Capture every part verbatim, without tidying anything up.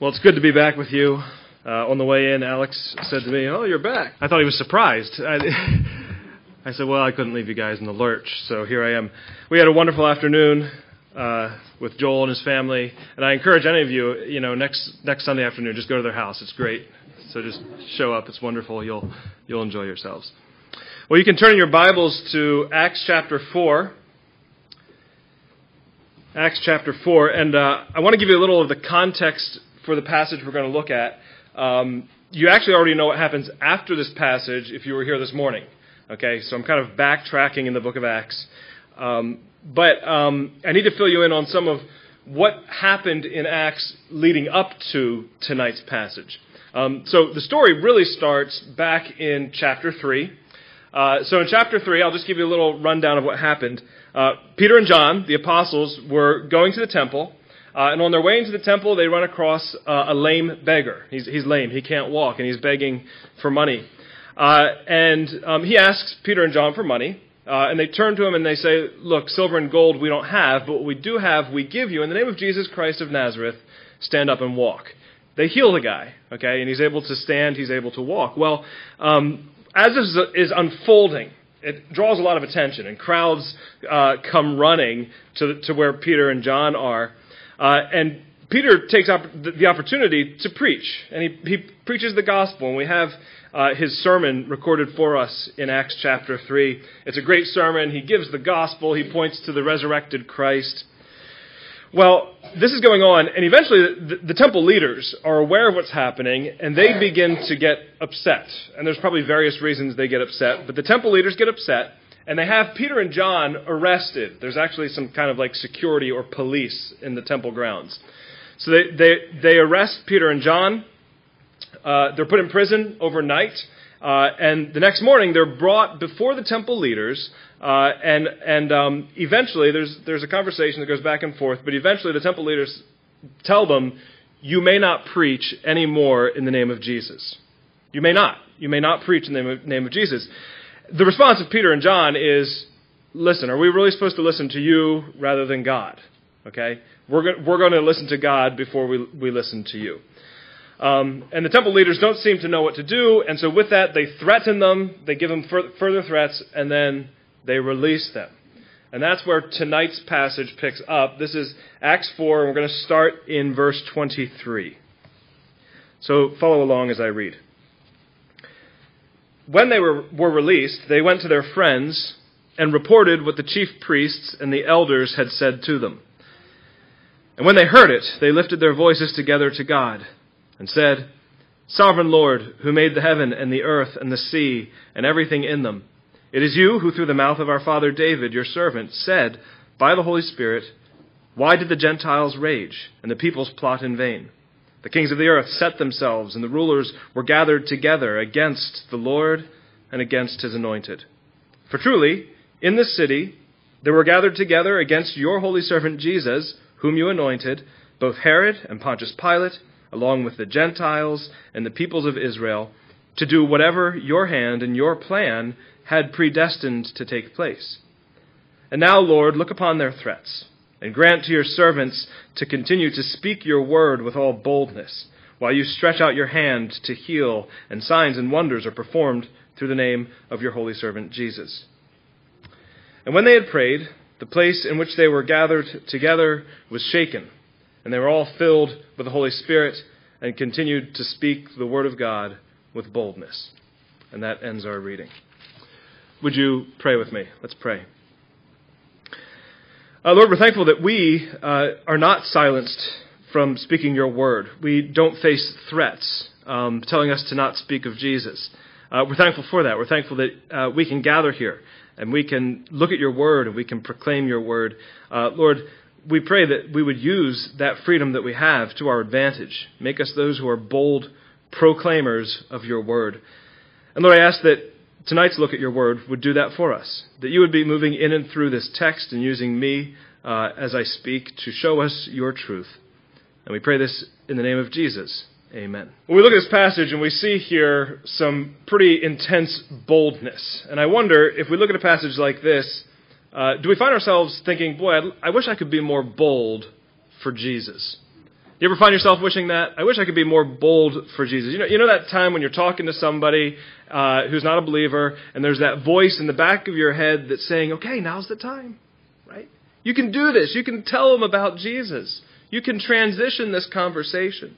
Well, it's good to be back with you. Uh, on the way in, Alex said to me, "Oh, you're back." I thought he was surprised. I, I said, well, I couldn't leave you guys in the lurch, so here I am. We had a wonderful afternoon uh, with Joel and his family, and I encourage any of you, you know, next next Sunday afternoon, just go to their house. It's great. So just show up. It's wonderful. You'll you'll enjoy yourselves. Well, you can turn in your Bibles to Acts chapter four. Acts chapter four, and uh, I want to give you a little of the context for the passage we're going to look at. Um, you actually already know what happens after this passage if you were here this morning. Okay, so I'm kind of backtracking in the book of Acts. Um, but um, I need to fill you in on some of what happened in Acts leading up to tonight's passage. Um, so the story really starts back in chapter three. Uh, so in chapter three, I'll just give you a little rundown of what happened. Uh, Peter and John, the apostles, were going to the temple. Uh, and on their way into the temple, they run across uh, a lame beggar. He's, he's lame. He can't walk, and he's begging for money. Uh, and um, he asks Peter and John for money. Uh, and they turn to him and they say, look, silver and gold we don't have, but what we do have we give you. In the name of Jesus Christ of Nazareth, stand up and walk. They heal the guy, okay, and he's able to stand, he's able to walk. Well, um, as this is unfolding, it draws a lot of attention, and crowds uh, come running to, to where Peter and John are. Uh, and Peter takes op- the opportunity to preach, and he, he preaches the gospel, and we have uh, his sermon recorded for us in Acts chapter three. It's a great sermon. He gives the gospel. He points to the resurrected Christ. Well, this is going on, and eventually the, the temple leaders are aware of what's happening, and they begin to get upset. And there's probably various reasons they get upset, but the temple leaders get upset, and they have Peter and John arrested. There's actually some kind of like security or police in the temple grounds. So they they, they arrest Peter and John. Uh, they're put in prison overnight. Uh, and the next morning, they're brought before the temple leaders. Uh, and and um, eventually, there's there's a conversation that goes back and forth. But eventually, the temple leaders tell them, you may not preach anymore in the name of Jesus. You may not. You may not preach in the name of Jesus. The response of Peter and John is, listen, are we really supposed to listen to you rather than God? Okay? We're go- we're going to listen to God before we we listen to you. Um, and the temple leaders don't seem to know what to do, and so with that, they threaten them, they give them fur- further threats, and then they release them. And that's where tonight's passage picks up. This is Acts four, and we're going to start in verse twenty-three. So follow along as I read. When they were, were released, they went to their friends and reported what the chief priests and the elders had said to them. And when they heard it, they lifted their voices together to God and said, Sovereign Lord, who made the heaven and the earth and the sea and everything in them, it is you who through the mouth of our father David, your servant, said by the Holy Spirit, why did the Gentiles rage and the peoples plot in vain? The kings of the earth set themselves, and the rulers were gathered together against the Lord and against his anointed. For truly, in this city there were gathered together against your holy servant Jesus, whom you anointed, both Herod and Pontius Pilate, along with the Gentiles and the peoples of Israel, to do whatever your hand and your plan had predestined to take place. And now, Lord, look upon their threats, and grant to your servants to continue to speak your word with all boldness, while you stretch out your hand to heal, and signs and wonders are performed through the name of your holy servant Jesus. And when they had prayed, the place in which they were gathered together was shaken, and they were all filled with the Holy Spirit, and continued to speak the word of God with boldness. And that ends our reading. Would you pray with me? Let's pray. Uh, Lord, we're thankful that we uh, are not silenced from speaking your word. We don't face threats um, telling us to not speak of Jesus. Uh, we're thankful for that. We're thankful that uh, we can gather here and we can look at your word and we can proclaim your word. Uh, Lord, we pray that we would use that freedom that we have to our advantage. Make us those who are bold proclaimers of your word. And Lord, I ask that tonight's look at your word would do that for us, that you would be moving in and through this text and using me uh, as I speak to show us your truth. And we pray this in the name of Jesus. Amen. Well, we look at this passage and we see here some pretty intense boldness. And I wonder, if we look at a passage like this, uh, do we find ourselves thinking, boy, I wish I could be more bold for Jesus? You ever find yourself wishing that? I wish I could be more bold for Jesus. You know, you know that time when you're talking to somebody uh, who's not a believer, and there's that voice in the back of your head that's saying, okay, now's the time, right? You can do this. You can tell them about Jesus. You can transition this conversation.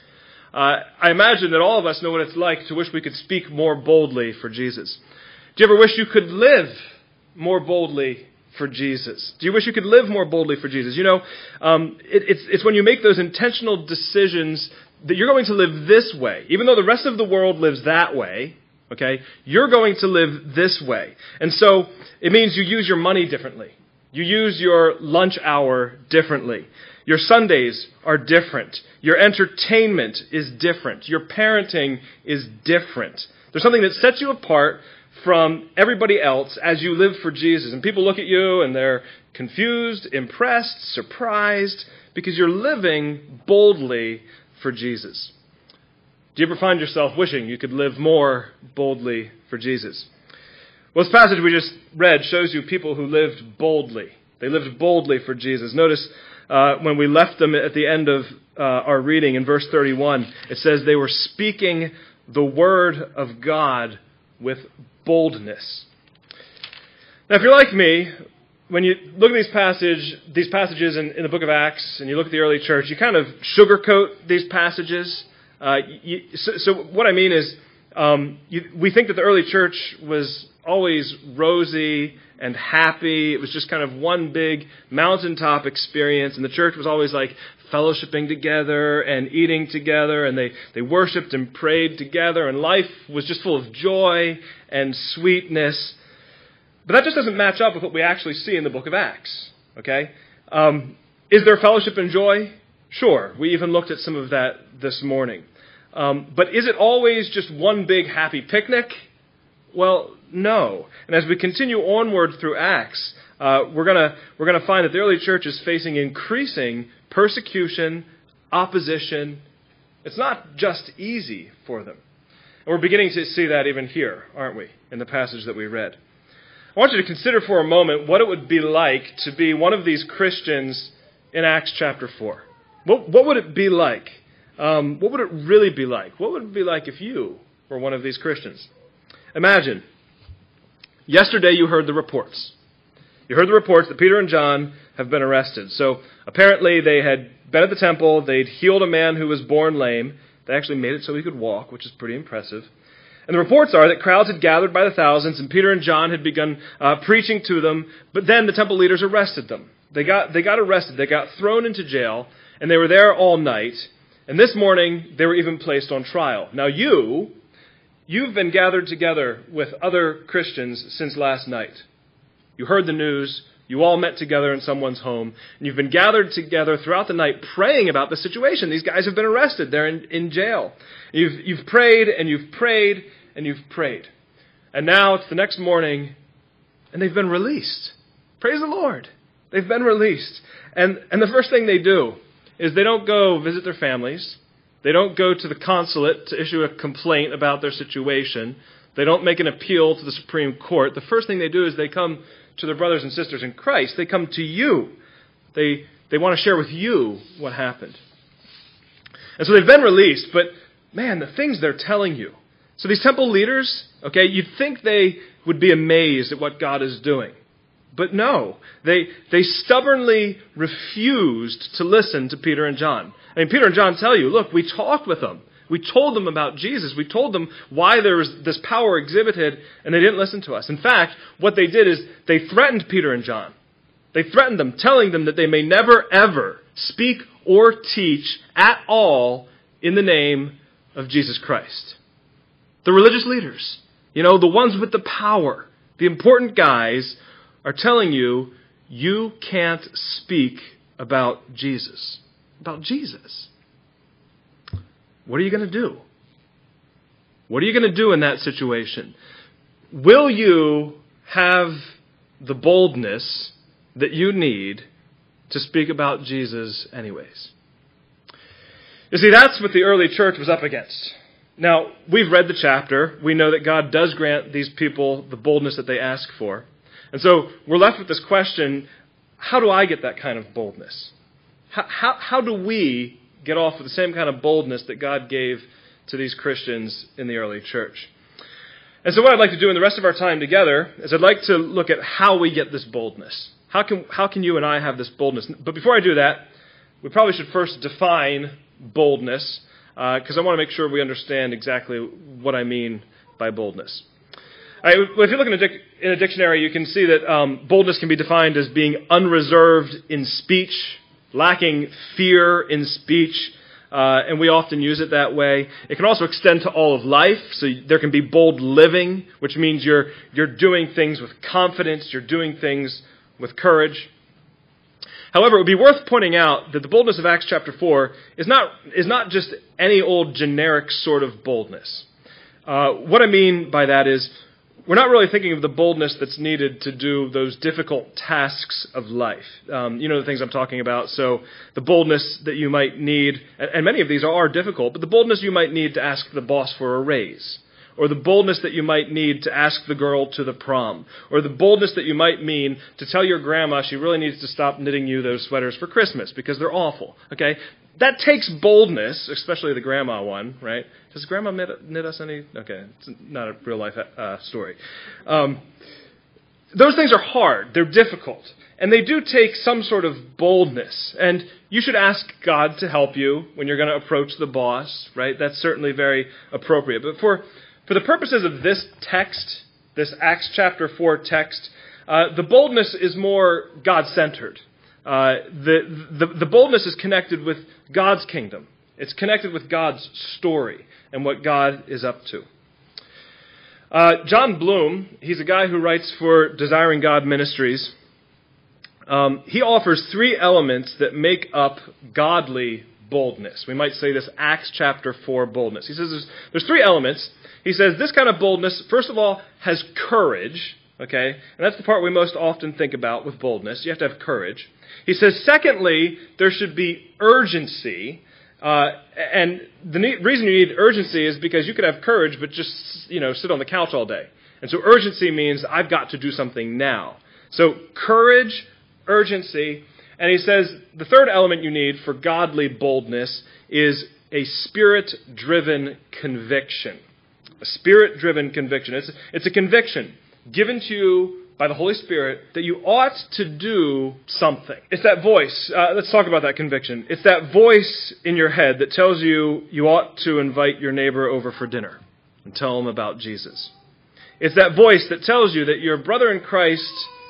Uh, I imagine that all of us know what it's like to wish we could speak more boldly for Jesus. Do you ever wish you could live more boldly for Jesus? Do you wish you could live more boldly for Jesus? You know, um, it, it's, it's when you make those intentional decisions that you're going to live this way. Even though the rest of the world lives that way, okay, you're going to live this way. And so it means you use your money differently. You use your lunch hour differently. Your Sundays are different. Your entertainment is different. Your parenting is different. There's something that sets you apart from everybody else as you live for Jesus. And people look at you and they're confused, impressed, surprised, because you're living boldly for Jesus. Do you ever find yourself wishing you could live more boldly for Jesus? Well, this passage we just read shows you people who lived boldly. They lived boldly for Jesus. Notice uh, when we left them at the end of uh, our reading in verse thirty-one, it says they were speaking the word of God with boldness. Now, if you're like me, when you look at these passage, these passages in, in the book of Acts, and you look at the early church, you kind of sugarcoat these passages. Uh, you, so, so what I mean is, um, you, we think that the early church was always rosy and happy. It was just kind of one big mountaintop experience, and the church was always like fellowshipping together and eating together, and they, they worshipped and prayed together, and life was just full of joy and sweetness. But that just doesn't match up with what we actually see in the book of Acts, okay? Um, is there fellowship and joy? Sure. We even looked at some of that this morning. Um, but is it always just one big happy picnic? Well, no. And as we continue onward through Acts, uh, we're gonna we're gonna find that the early church is facing increasing persecution, opposition. It's not just easy for them. And we're beginning to see that even here, aren't we, in the passage that we read. I want you to consider for a moment what it would be like to be one of these Christians in Acts chapter four. What, what would it be like? Um, what would it really be like? What would it be like if you were one of these Christians? Imagine, yesterday you heard the reports. You heard the reports that Peter and John have been arrested. So apparently they had been at the temple, they'd healed a man who was born lame. They actually made it so he could walk, which is pretty impressive. And the reports are that crowds had gathered by the thousands, and Peter and John had begun uh, preaching to them, but then the temple leaders arrested them. They got, they got arrested, they got thrown into jail, and they were there all night. And this morning, they were even placed on trial. Now you, you've been gathered together with other Christians since last night. You heard the news. You all met together in someone's home. And you've been gathered together throughout the night praying about the situation. These guys have been arrested. They're in, in jail. You've, you've prayed and you've prayed and you've prayed. And now it's the next morning and they've been released. Praise the Lord. They've been released. And, and the first thing they do is they don't go visit their families. They don't go to the consulate to issue a complaint about their situation. They don't make an appeal to the Supreme Court. The first thing they do is they come to their brothers and sisters in Christ. They come to you. They, they want to share with you what happened. And so they've been released, but man, the things they're telling you. So these temple leaders, okay, you'd think they would be amazed at what God is doing. But no, they they stubbornly refused to listen to Peter and John. I mean, Peter and John tell you, look, we talked with them. We told them about Jesus. We told them why there was this power exhibited, and they didn't listen to us. In fact, what they did is they threatened Peter and John. They threatened them, telling them that they may never, ever speak or teach at all in the name of Jesus Christ. The religious leaders, you know, the ones with the power, the important guys, are telling you, you can't speak about Jesus. About Jesus. What are you going to do? What are you going to do in that situation? Will you have the boldness that you need to speak about Jesus anyways? You see, that's what the early church was up against. Now, we've read the chapter. We know that God does grant these people the boldness that they ask for. And so we're left with this question, how do I get that kind of boldness? How, how, how do we get off with the same kind of boldness that God gave to these Christians in the early church. And so what I'd like to do in the rest of our time together is I'd like to look at how we get this boldness. How can, how can you and I have this boldness? But before I do that, we probably should first define boldness, because uh, I want to make sure we understand exactly what I mean by boldness. All right, well, if you look in a, dic- in a dictionary, you can see that um, boldness can be defined as being unreserved in speech, lacking fear in speech, uh, and we often use it that way. It can also extend to all of life, so there can be bold living, which means you're you're doing things with confidence, you're doing things with courage. However, it would be worth pointing out that the boldness of Acts chapter four is not is not just any old generic sort of boldness. Uh, what I mean by that is, we're not really thinking of the boldness that's needed to do those difficult tasks of life. Um, you know the things I'm talking about. So the boldness that you might need, and, and many of these are difficult, but the boldness you might need to ask the boss for a raise, or the boldness that you might need to ask the girl to the prom, or the boldness that you might mean to tell your grandma she really needs to stop knitting you those sweaters for Christmas because they're awful. Okay, that takes boldness, especially the grandma one, right? Does grandma knit, knit us any? Okay, it's not a real life uh, story. Um, those things are hard. They're difficult. And they do take some sort of boldness. And you should ask God to help you when you're going to approach the boss, right? That's certainly very appropriate. But for, for the purposes of this text, this Acts chapter four text, uh, the boldness is more God-centered. Uh, the, the, the boldness is connected with God's kingdom. It's connected with God's story and what God is up to. Uh, John Bloom, he's a guy who writes for Desiring God Ministries. Um, he offers three elements that make up godly boldness. We might say this Acts chapter four boldness. He says there's, there's three elements. He says this kind of boldness, first of all, has courage. Okay? And that's the part we most often think about with boldness. You have to have courage. He says, secondly, there should be urgency. Uh, and the ne- reason you need urgency is because you could have courage, but just, you know, sit on the couch all day. And so urgency means I've got to do something now. So courage, urgency. And he says the third element you need for godly boldness is a spirit-driven conviction. A spirit-driven conviction. It's, it's a conviction given to you by the Holy Spirit that you ought to do something. It's that voice. Uh, let's talk about that conviction. It's that voice in your head that tells you you ought to invite your neighbor over for dinner and tell him about Jesus. It's that voice that tells you that your brother in Christ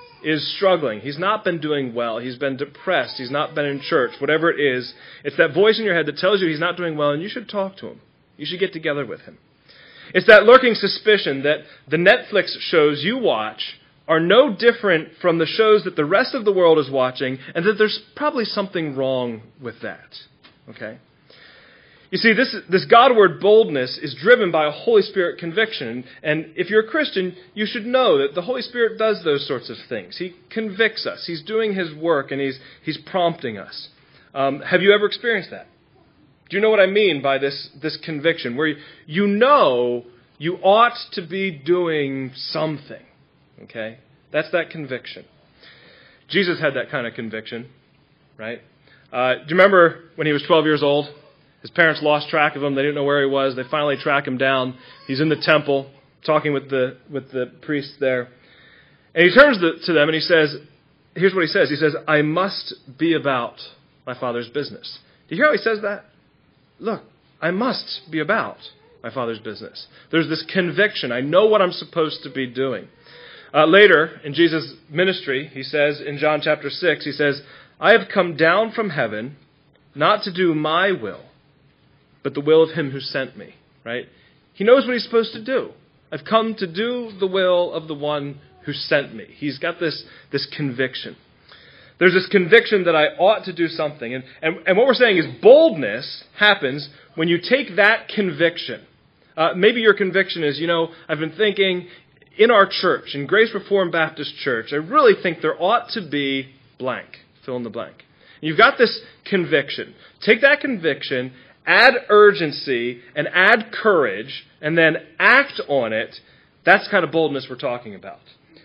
is struggling. He's not been doing well. He's been depressed. He's not been in church. Whatever it is, it's that voice in your head that tells you he's not doing well and you should talk to him. You should get together with him. It's that lurking suspicion that the Netflix shows you watch are no different from the shows that the rest of the world is watching, and that there's probably something wrong with that. Okay? You see, this, this Godward boldness is driven by a Holy Spirit conviction, and if you're a Christian, you should know that the Holy Spirit does those sorts of things. He convicts us. He's doing His work, and He's, he's prompting us. Um, have you ever experienced that? Do you know what I mean by this, this conviction, where you know you ought to be doing something? Okay? That's that conviction. Jesus had that kind of conviction, right? Uh, do you remember when he was twelve years old? His parents lost track of him. They didn't know where he was. They finally track him down. He's in the temple talking with the with the priests there. And he turns to them and he says, here's what he says. He says, I must be about my Father's business. Do you hear how he says that? Look, I must be about my Father's business. There's this conviction. I know what I'm supposed to be doing. Uh, later, in Jesus' ministry, he says in John chapter six, he says, I have come down from heaven not to do my will, but the will of him who sent me. Right? He knows what he's supposed to do. I've come to do the will of the one who sent me. He's got this, this conviction. There's this conviction that I ought to do something. And, and, and what we're saying is boldness happens when you take that conviction. Uh, maybe your conviction is, you know, I've been thinking in our church, in Grace Reformed Baptist Church, I really think there ought to be blank. Fill in the blank. And you've got this conviction. Take that conviction, add urgency, and add courage, and then act on it. That's the kind of boldness we're talking about.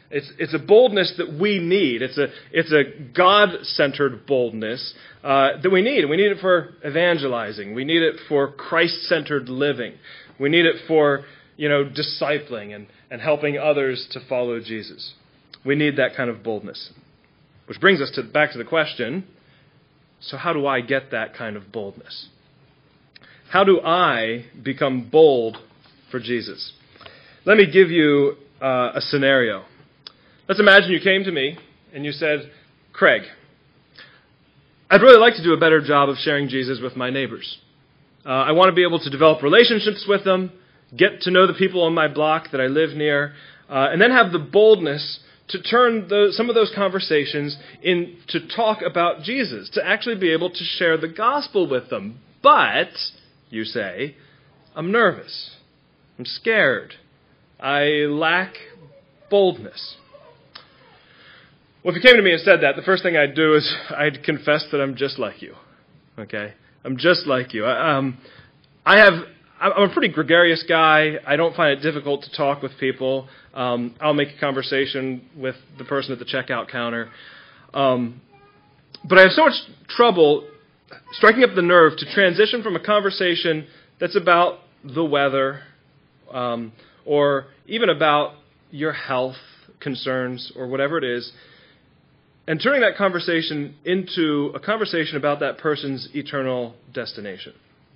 It's it's a boldness that we need. It's a it's a God-centered boldness uh, that we need. We need it for evangelizing. We need it for Christ-centered living. We need it for, you know, discipling and, and helping others to follow Jesus. We need that kind of boldness. Which brings us to back to the question, so how do I get that kind of boldness? How do I become bold for Jesus? Let me give you uh, a scenario. Let's imagine you came to me and you said, Craig, I'd really like to do a better job of sharing Jesus with my neighbors. Uh, I want to be able to develop relationships with them, get to know the people on my block that I live near, uh, and then have the boldness to turn those, some of those conversations into talk about Jesus, to actually be able to share the gospel with them. But, you say, I'm nervous. I'm scared. I lack boldness. Well, if you came to me and said that, the first thing I'd do is I'd confess that I'm just like you. Okay? I'm just like you. I, um, I have, I'm a pretty gregarious guy. I don't find it difficult to talk with people. Um, I'll make a conversation with the person at the checkout counter. Um, but I have so much trouble striking up the nerve to transition from a conversation that's about the weather, um, or even about your health concerns or whatever it is, and turning that conversation into a conversation about that person's eternal destination.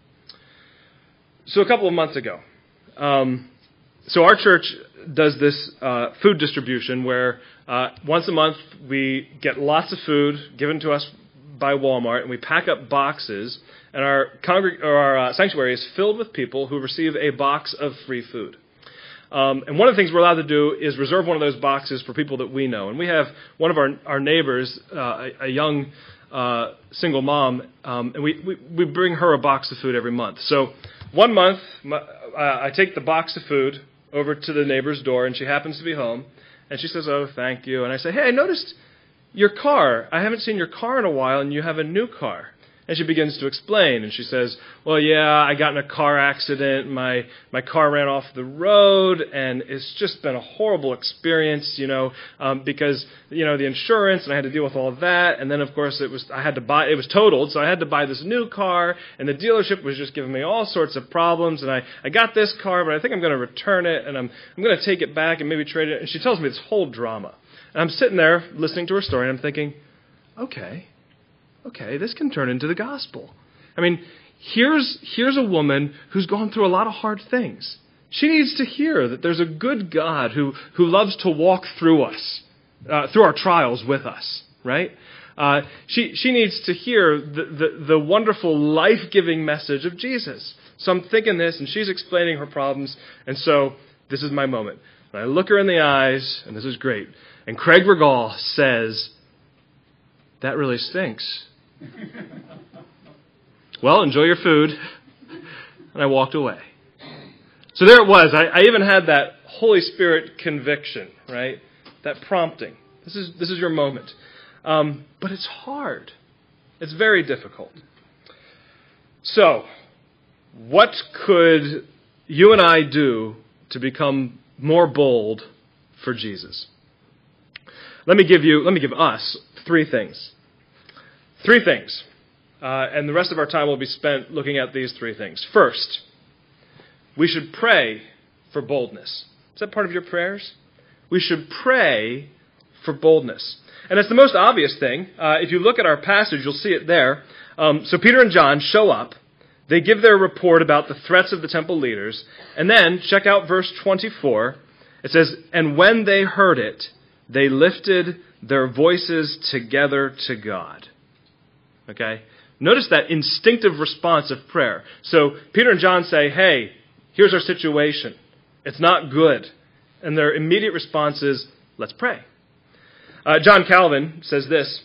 So a couple of months ago, um, so our church does this uh, food distribution where uh, once a month we get lots of food given to us by Walmart, and we pack up boxes, and our, congreg- or our uh, sanctuary is filled with people who receive a box of free food. Um, and one of the things we're allowed to do is reserve one of those boxes for people that we know. And we have one of our, our neighbors, uh, a, a young uh, single mom, um, and we, we, we bring her a box of food every month. So one month, my, uh, I take the box of food over to the neighbor's door, and she happens to be home. And she says, oh, thank you. And I say, hey, I noticed your car. I haven't seen your car in a while, and you have a new car. And she begins to explain, and she says, well, yeah, I got in a car accident, my my car ran off the road, and it's just been a horrible experience, you know, um, because, you know, the insurance, and I had to deal with all of that, and then, of course, it was I had to buy, it was totaled, so I had to buy this new car, and the dealership was just giving me all sorts of problems, and I, I got this car, but I think I'm going to return it, and I'm I'm going to take it back and maybe trade it, and she tells me this whole drama. And I'm sitting there listening to her story, and I'm thinking, okay, okay, this can turn into the gospel. I mean, here's here's a woman who's gone through a lot of hard things. She needs to hear that there's a good God who, who loves to walk through us, uh, through our trials with us, right? Uh, she she needs to hear the, the, the wonderful, life-giving message of Jesus. So I'm thinking this, and she's explaining her problems, and so this is my moment. And I look her in the eyes, and this is great. And Craig Regal says, that really stinks. Well, enjoy your food. And I walked away. So there it was. I, I even had that Holy Spirit conviction, right? That prompting. This is this is your moment. Um, but it's hard. It's very difficult. So, what could you and I do to become more bold for Jesus? Let me give you, let me give us three things. Three things. Uh, and the rest of our time will be spent looking at these three things. First, we should pray for boldness. Is that part of your prayers? We should pray for boldness. And it's the most obvious thing. Uh, if you look at our passage, you'll see it there. Um, so Peter and John show up. They give their report about the threats of the temple leaders. And then, check out verse twenty-four. It says, and when they heard it, they lifted their voices together to God. Okay? Notice that instinctive response of prayer. So Peter and John say, hey, here's our situation. It's not good. And their immediate response is, let's pray. Uh, John Calvin says this.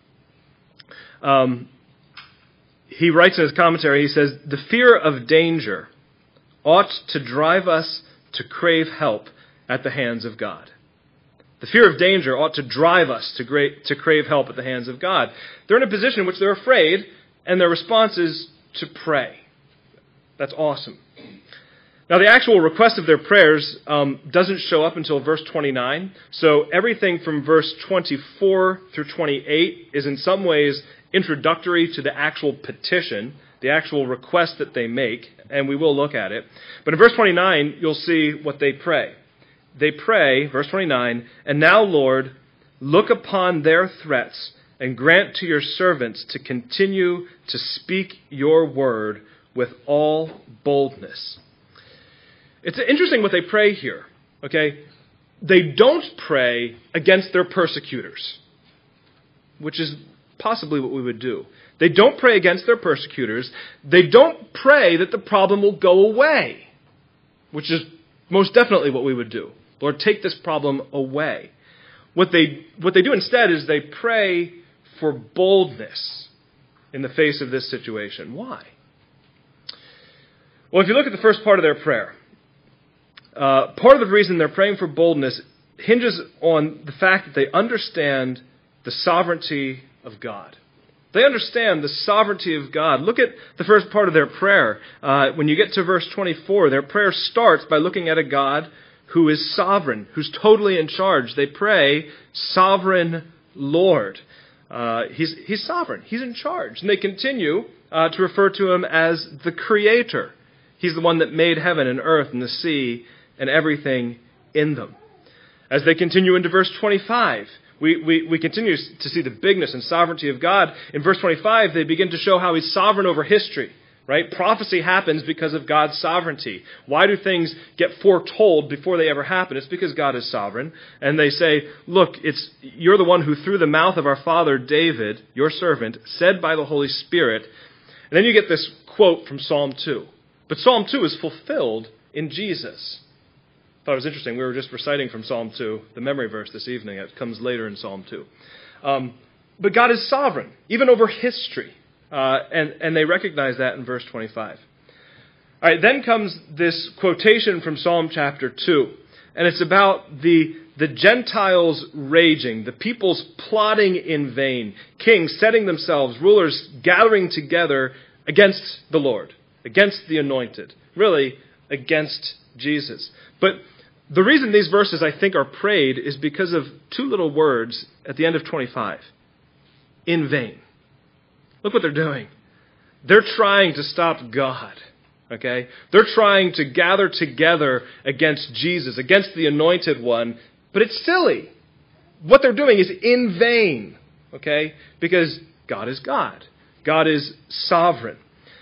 Um, he writes in his commentary, he says, the fear of danger ought to drive us to crave help at the hands of God. The fear of danger ought to drive us to, great, to crave help at the hands of God. They're in a position in which they're afraid, and their response is to pray. That's awesome. Now, the actual request of their prayers um, doesn't show up until verse twenty-nine. So everything from verse twenty-four through twenty-eight is in some ways introductory to the actual petition, the actual request that they make, and we will look at it. But in verse twenty-nine, you'll see what they pray. They pray, verse twenty-nine, "And now, Lord, look upon their threats and grant to your servants to continue to speak your word with all boldness." It's interesting what they pray here, okay? They don't pray against their persecutors, which is possibly what we would do. They don't pray against their persecutors. They don't pray that the problem will go away, which is most definitely what we would do. Lord, take this problem away. What they, what they do instead is they pray for boldness in the face of this situation. Why? Well, if you look at the first part of their prayer, Uh, part of the reason they're praying for boldness hinges on the fact that they understand the sovereignty of God. They understand the sovereignty of God. Look at the first part of their prayer. Uh, when you get to verse twenty-four, their prayer starts by looking at a God who is sovereign, who's totally in charge. They pray, "Sovereign Lord." Uh, he's, he's sovereign. He's in charge. And they continue uh, to refer to him as the Creator. He's the one that made heaven and earth and the sea and everything in them. As they continue into verse twenty-five, we, we, we continue to see the bigness and sovereignty of God. In verse twenty-five, they begin to show how he's sovereign over history, right? Prophecy happens because of God's sovereignty. Why do things get foretold before they ever happen? It's because God is sovereign. And they say, look, it's you're the one who through the mouth of our father David, your servant, said by the Holy Spirit. And then you get this quote from Psalm two. But Psalm two is fulfilled in Jesus. I thought it was interesting. We were just reciting from Psalm two, the memory verse this evening. It comes later in Psalm two. Um, but God is sovereign, even over history. Uh, and, and they recognize that in verse twenty-five. All right, then comes this quotation from Psalm chapter two. And it's about the, the Gentiles raging, the peoples plotting in vain, kings setting themselves, rulers gathering together against the Lord, against the anointed, really against Jesus. But the reason these verses, I think, are prayed is because of two little words at the end of twenty-five. In vain. Look what they're doing. They're trying to stop God. Okay? They're trying to gather together against Jesus, against the anointed one. But it's silly. What they're doing is in vain. Okay? Because God is God. God is sovereign.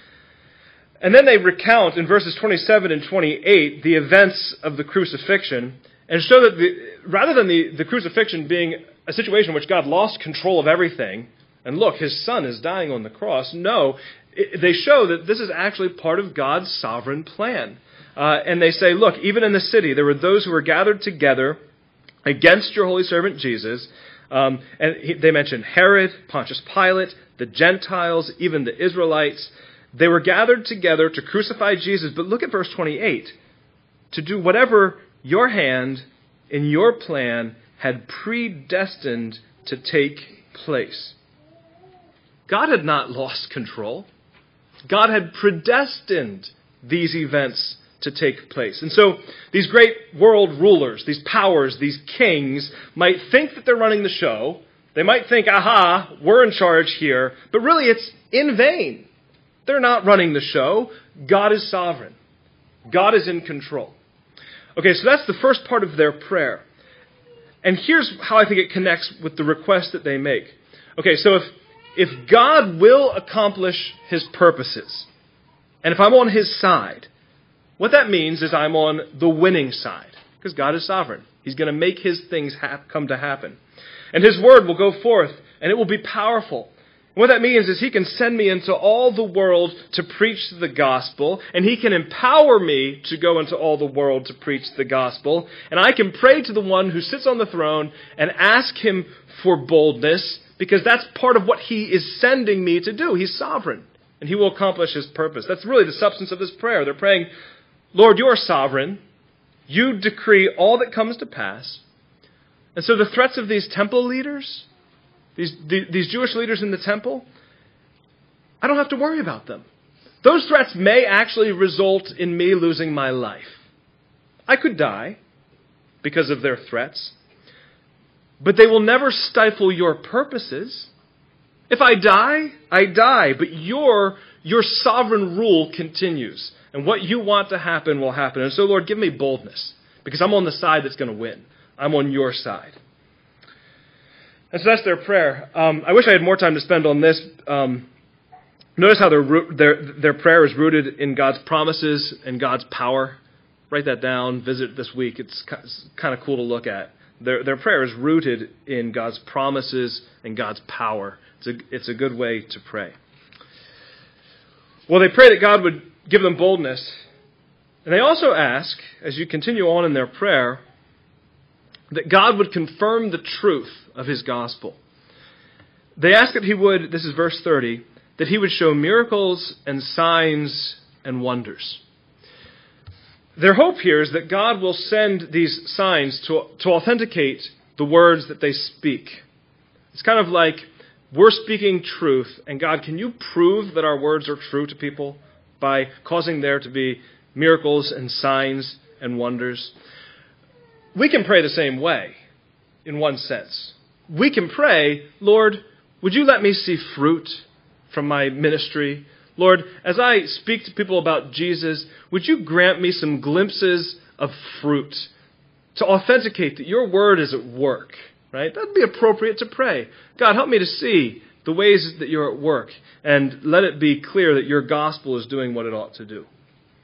And then they recount in verses twenty-seven and twenty-eight the events of the crucifixion and show that the, rather than the, the crucifixion being a situation in which God lost control of everything, and look, his son is dying on the cross, no, it, they show that this is actually part of God's sovereign plan. Uh, and they say, look, even in the city, there were those who were gathered together against your holy servant Jesus. Um, and he, they mention Herod, Pontius Pilate, the Gentiles, even the Israelites. They were gathered together to crucify Jesus. But look at verse twenty-eight. To do whatever your hand in your plan had predestined to take place. God had not lost control. God had predestined these events to take place. And so these great world rulers, these powers, these kings might think that they're running the show. They might think, aha, we're in charge here. But really it's in vain. They're not running the show. God is sovereign. God is in control. Okay, so that's the first part of their prayer. And here's how I think it connects with the request that they make. Okay, so if, if God will accomplish his purposes, and if I'm on his side, what that means is I'm on the winning side, because God is sovereign. He's going to make his things ha- come to happen. And his word will go forth, and it will be powerful. What that means is he can send me into all the world to preach the gospel, and he can empower me to go into all the world to preach the gospel, and I can pray to the one who sits on the throne and ask him for boldness, because that's part of what he is sending me to do. He's sovereign, and he will accomplish his purpose. That's really the substance of this prayer. They're praying, Lord, you are sovereign. You decree all that comes to pass. And so the threats of these temple leaders, These, these Jewish leaders in the temple, I don't have to worry about them. Those threats may actually result in me losing my life. I could die because of their threats, but they will never stifle your purposes. If I die, I die, but your, your sovereign rule continues, and what you want to happen will happen. And so, Lord, give me boldness, because I'm on the side that's going to win. I'm on your side. And so that's their prayer. Um, I wish I had more time to spend on this. Um, notice how their, their, their prayer is rooted in God's promises and God's power. Write that down. Visit this week. It's kind of cool to look at. Their, their prayer is rooted in God's promises and God's power. It's a, it's a good way to pray. Well, they pray that God would give them boldness. And they also ask, as you continue on in their prayer, that God would confirm the truth of his gospel. They ask that he would, this is verse thirty, that he would show miracles and signs and wonders. Their hope here is that God will send these signs to, to authenticate the words that they speak. It's kind of like we're speaking truth, and God, can you prove that our words are true to people by causing there to be miracles and signs and wonders? We can pray the same way, in one sense. We can pray, Lord, would you let me see fruit from my ministry? Lord, as I speak to people about Jesus, would you grant me some glimpses of fruit to authenticate that your word is at work, right? That would be appropriate to pray. God, help me to see the ways that you're at work, and let it be clear that your gospel is doing what it ought to do.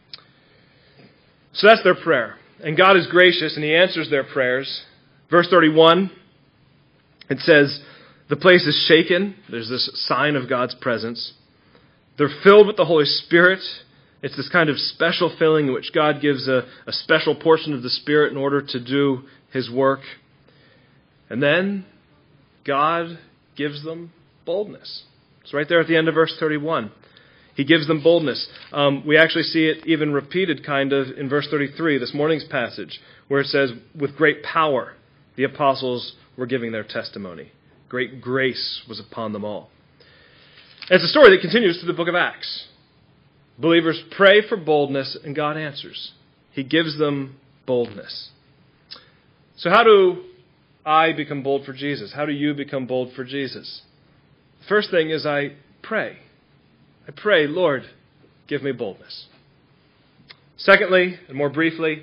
So that's their prayer. And God is gracious, and he answers their prayers. Verse thirty-one, it says, the place is shaken. There's this sign of God's presence. They're filled with the Holy Spirit. It's this kind of special filling in which God gives a, a special portion of the Spirit in order to do his work. And then God gives them boldness. It's right there at the end of verse thirty-one. He gives them boldness. Um, we actually see it even repeated kind of in verse thirty-three, this morning's passage, where it says, with great power the apostles were giving their testimony. Great grace was upon them all. And it's a story that continues through the book of Acts. Believers pray for boldness, and God answers. He gives them boldness. So how do I become bold for Jesus? How do you become bold for Jesus? First thing is I pray. I pray, Lord, give me boldness. Secondly, and more briefly,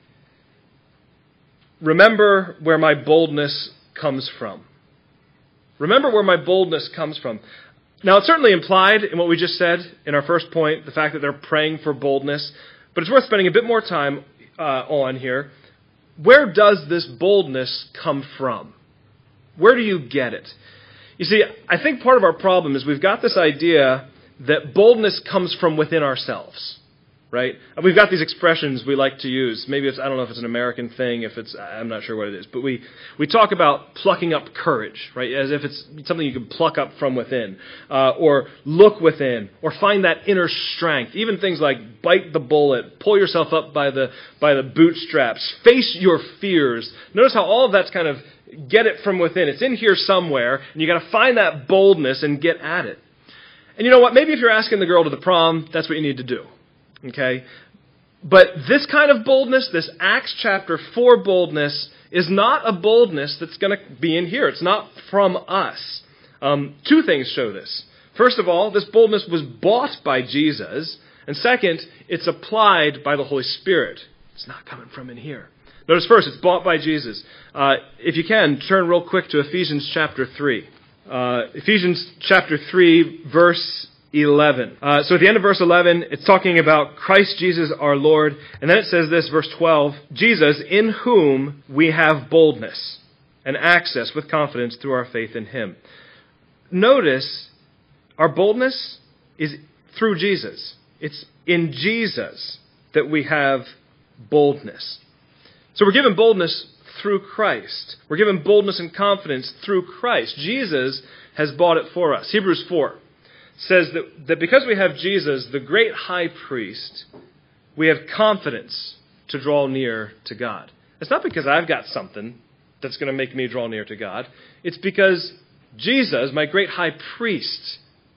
remember where my boldness comes from. Remember where my boldness comes from. Now, it's certainly implied in what we just said in our first point, the fact that they're praying for boldness, but it's worth spending a bit more time uh, on here. Where does this boldness come from? Where do you get it? You see, I think part of our problem is we've got this idea that boldness comes from within ourselves, right? We've got these expressions we like to use. Maybe it's, I don't know if it's an American thing, if it's, I'm not sure what it is, but we, we talk about plucking up courage, right? As if it's something you can pluck up from within, uh, or look within, or find that inner strength. Even things like bite the bullet, pull yourself up by the, by the bootstraps, face your fears. Notice how all of that's kind of get it from within. It's in here somewhere, and you got to find that boldness and get at it. And you know what? Maybe if you're asking the girl to the prom, that's what you need to do. Okay? But this kind of boldness, this Acts chapter four boldness, is not a boldness that's going to be in here. It's not from us. Um, two things show this. First of all, this boldness was bought by Jesus. And second, it's applied by the Holy Spirit. It's not coming from in here. Notice first, it's bought by Jesus. Uh, if you can, turn real quick to Ephesians chapter three. Uh, Ephesians chapter three, verse eleven. Uh, so at the end of verse eleven, it's talking about Christ Jesus our Lord. And then it says this, verse twelve, Jesus, in whom we have boldness and access with confidence through our faith in him. Notice, our boldness is through Jesus. It's in Jesus that we have boldness. So we're given boldness through Christ. We're given boldness and confidence through Christ. Jesus has bought it for us. Hebrews four says that, that because we have Jesus, the great high priest, we have confidence to draw near to God. It's not because I've got something that's going to make me draw near to God. It's because Jesus, my great high priest,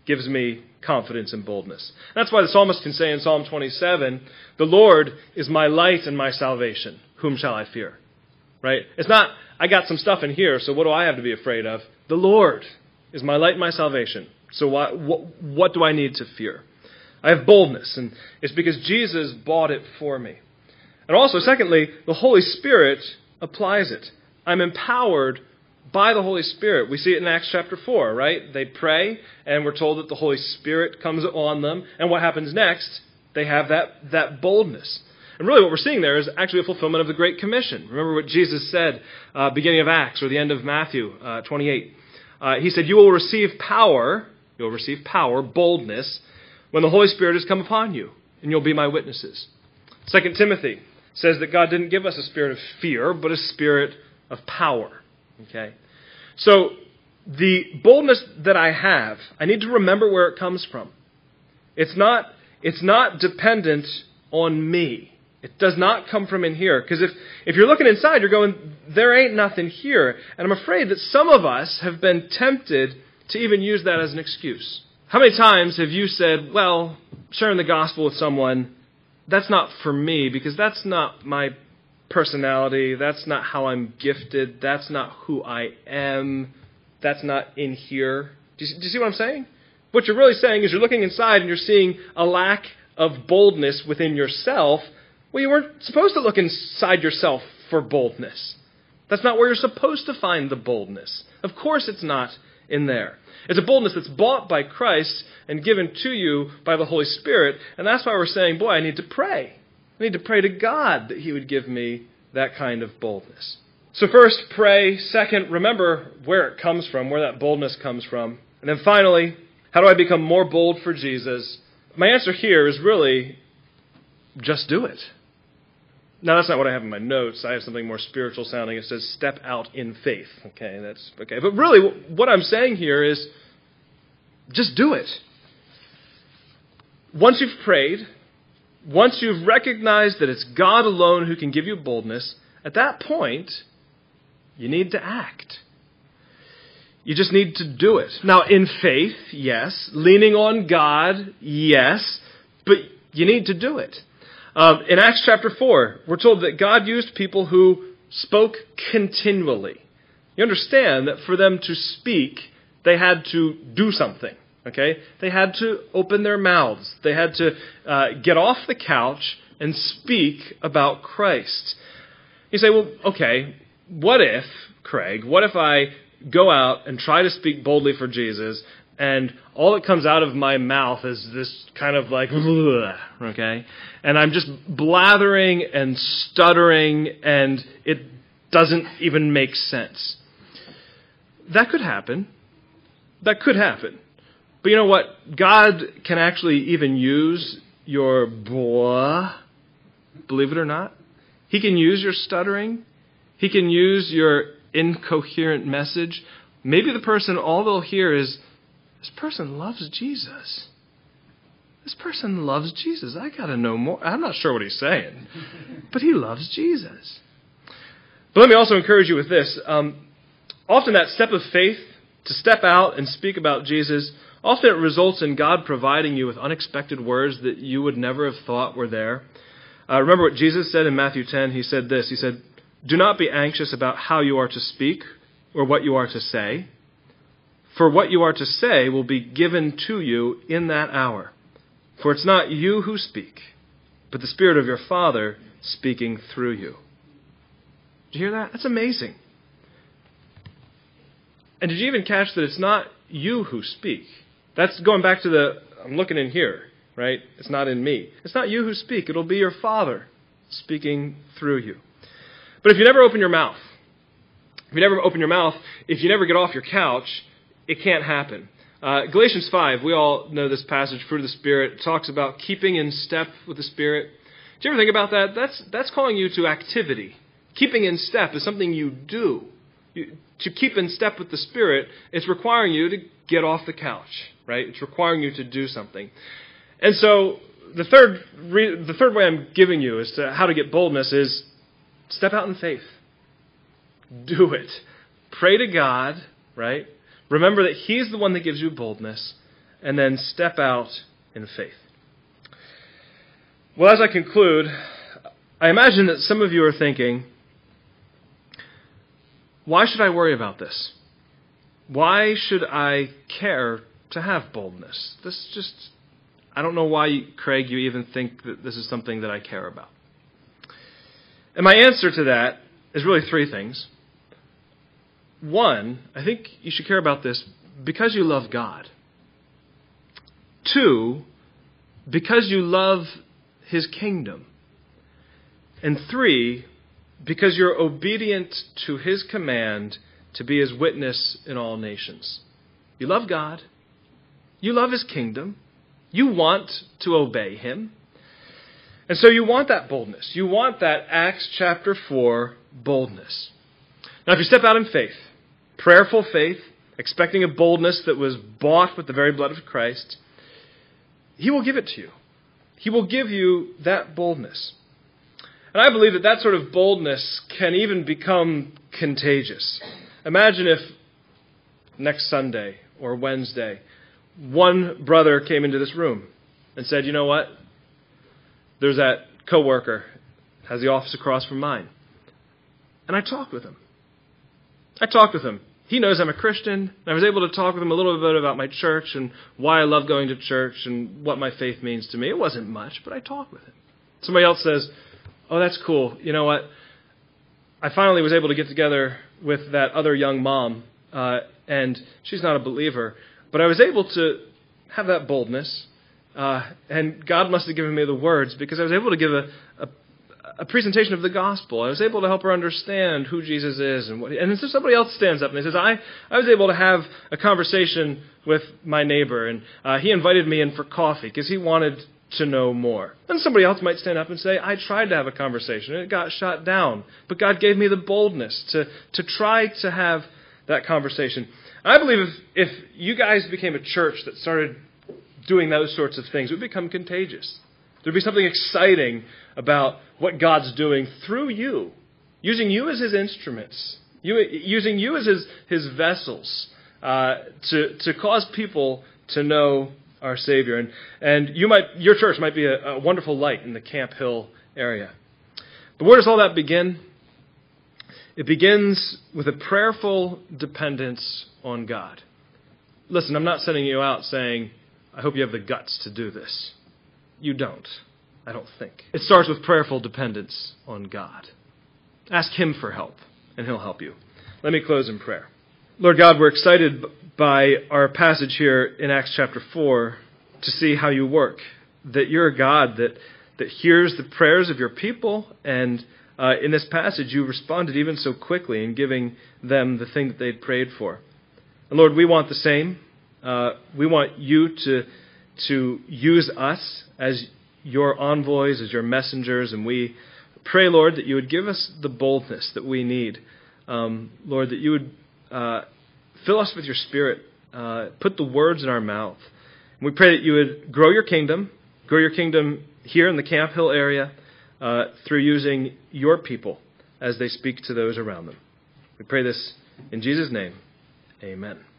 gives me confidence and boldness. That's why the psalmist can say in Psalm twenty-seven, the Lord is my light and my salvation. Whom shall I fear? Right? It's not, I got some stuff in here, so what do I have to be afraid of? The Lord is my light and my salvation. So what, what, what do I need to fear? I have boldness, and it's because Jesus bought it for me. And also, secondly, the Holy Spirit applies it. I'm empowered by the Holy Spirit. We see it in Acts chapter four, right? They pray, and we're told that the Holy Spirit comes on them. And what happens next? They have that, that boldness. And really what we're seeing there is actually a fulfillment of the Great Commission. Remember what Jesus said, uh, beginning of Acts or the end of Matthew uh, twenty-eight. Uh, he said, you will receive power, you'll receive power, boldness, when the Holy Spirit has come upon you, and you'll be my witnesses. Second Timothy says that God didn't give us a spirit of fear, but a spirit of power. Okay? So, the boldness that I have, I need to remember where it comes from. It's not, it's not dependent on me. It does not come from in here. Because if, if you're looking inside, you're going, there ain't nothing here. And I'm afraid that some of us have been tempted to even use that as an excuse. How many times have you said, well, sharing the gospel with someone, that's not for me because that's not my personality. That's not how I'm gifted. That's not who I am. That's not in here. Do you, do you see what I'm saying? What you're really saying is you're looking inside and you're seeing a lack of boldness within yourself. Well, you weren't supposed to look inside yourself for boldness. That's not where you're supposed to find the boldness. Of course it's not in there. It's a boldness that's bought by Christ and given to you by the Holy Spirit. And that's why we're saying, boy, I need to pray. I need to pray to God that He would give me that kind of boldness. So first, pray. Second, remember where it comes from, where that boldness comes from. And then finally, how do I become more bold for Jesus? My answer here is really, just do it. Now, that's not what I have in my notes. I have something more spiritual sounding. It says, step out in faith. Okay, that's okay. But really, what I'm saying here is, just do it. Once you've prayed, once you've recognized that it's God alone who can give you boldness, at that point, you need to act. You just need to do it. Now, in faith, yes. Leaning on God, yes. But you need to do it. Um, in Acts chapter four, we're told that God used people who spoke continually. You understand that for them to speak, they had to do something. Okay? They had to open their mouths. They had to uh, get off the couch and speak about Christ. You say, well, okay, what if, Craig, what if I go out and try to speak boldly for Jesus, and all that comes out of my mouth is this kind of like, okay? And I'm just blathering and stuttering, and it doesn't even make sense. That could happen. That could happen. But you know what? God can actually even use your blah, believe it or not. He can use your stuttering. He can use your incoherent message. Maybe the person, all they'll hear is, this person loves Jesus. This person loves Jesus. I got to know more. I'm not sure what he's saying, but he loves Jesus. But let me also encourage you with this. Um, often that step of faith, to step out and speak about Jesus, often it results in God providing you with unexpected words that you would never have thought were there. Uh, remember what Jesus said in Matthew ten? He said this. He said, do not be anxious about how you are to speak or what you are to say. For what you are to say will be given to you in that hour. For it's not you who speak, but the Spirit of your Father speaking through you. Did you hear that? That's amazing. And did you even catch that it's not you who speak? That's going back to the, I'm looking in here, right? It's not in me. It's not you who speak. It'll be your Father speaking through you. But if you never open your mouth, if you never open your mouth, if you never get off your couch, it can't happen. Uh, Galatians five, we all know this passage, fruit of the Spirit, talks about keeping in step with the Spirit. Do you ever think about that? That's that's calling you to activity. Keeping in step is something you do. You, to keep in step with the Spirit, it's requiring you to get off the couch, right? It's requiring you to do something. And so the third re- the third way I'm giving you as to how to get boldness is step out in faith. Do it. Pray to God, right? Remember that He's the one that gives you boldness, and then step out in faith. Well, as I conclude, I imagine that some of you are thinking, why should I worry about this? Why should I care to have boldness? This just, I don't know why, Craig, you even think that this is something that I care about. And my answer to that is really three things. One, I think you should care about this because you love God. Two, because you love His kingdom. And three, because you're obedient to His command to be His witness in all nations. You love God. You love His kingdom. You want to obey Him. And so you want that boldness. You want that Acts chapter four boldness. Now, if you step out in faith, prayerful faith, expecting a boldness that was bought with the very blood of Christ, He will give it to you. He will give you that boldness. And I believe that that sort of boldness can even become contagious. Imagine if next Sunday or Wednesday, one brother came into this room and said, you know what? There's that coworker, has the office across from mine. And I talked with him. I talked with him. He knows I'm a Christian. And I was able to talk with him a little bit about my church and why I love going to church and what my faith means to me. It wasn't much, but I talked with him. Somebody else says, oh, that's cool. You know what? I finally was able to get together with that other young mom, uh, and she's not a believer, but I was able to have that boldness, uh, and God must have given me the words because I was able to give a, a, a presentation of the gospel. I was able to help her understand who Jesus is, and what. He, and so somebody else stands up and he says, I, I was able to have a conversation with my neighbor, and uh, he invited me in for coffee because he wanted to know more. And somebody else might stand up and say, I tried to have a conversation and it got shot down, but God gave me the boldness to, to try to have that conversation. I believe if, if you guys became a church that started doing those sorts of things, it would become contagious. There'd be something exciting about what God's doing through you, using you as His instruments, you, using you as His, his vessels uh, to, to cause people to know our Savior. And, and you might, your church might be a, a wonderful light in the Camp Hill area. But where does all that begin? It begins with a prayerful dependence on God. Listen, I'm not sending you out saying, I hope you have the guts to do this. You don't, I don't think. It starts with prayerful dependence on God. Ask Him for help, and He'll help you. Let me close in prayer. Lord God, we're excited by our passage here in Acts chapter four to see how you work. That you're a God that, that hears the prayers of your people, and uh, in this passage you responded even so quickly in giving them the thing that they'd prayed for. And Lord, we want the same. Uh, we want you to, to use us as your envoys, as your messengers, and we pray, Lord, that you would give us the boldness that we need. Um, Lord, that you would uh, fill us with your Spirit, uh, put the words in our mouth. And we pray that you would grow your kingdom, grow your kingdom here in the Camp Hill area uh, through using your people as they speak to those around them. We pray this in Jesus' name. Amen.